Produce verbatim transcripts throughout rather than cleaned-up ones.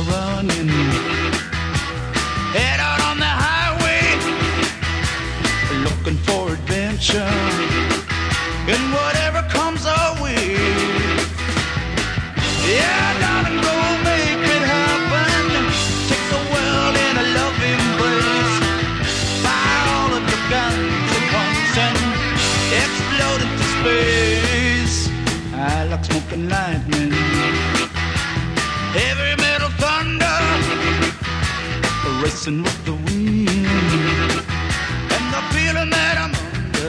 running. Head out on the highway, looking for adventure. And whatever comes our way. Yeah, darling, go make it happen. Take the world in a love embrace. Fire all of your guns at once and explode into space. I like smoke and lightning, heavy metal thunder, racing with the wind, and the feeling that I'm under.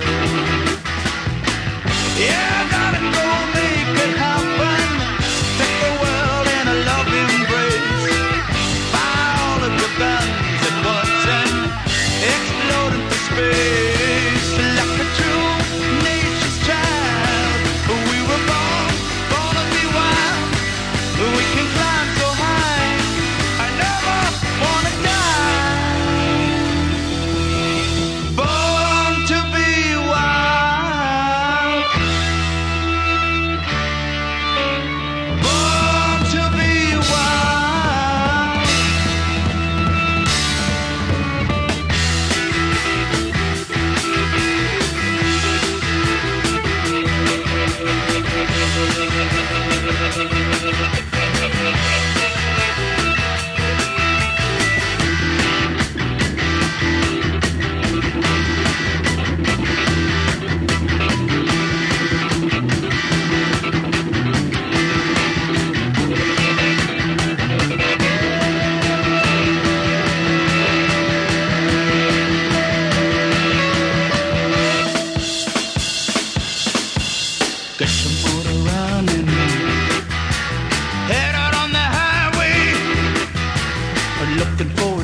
Yeah, darling, go make it happen. Take the world in a love embrace. Fire all of your guns at once and explode into space. Like a true nature's child, we were born, born to be wild. We can climb so high, I never wanna die. Born to be wild. Born to be wild. Get your motor running. Head out on the highway, looking for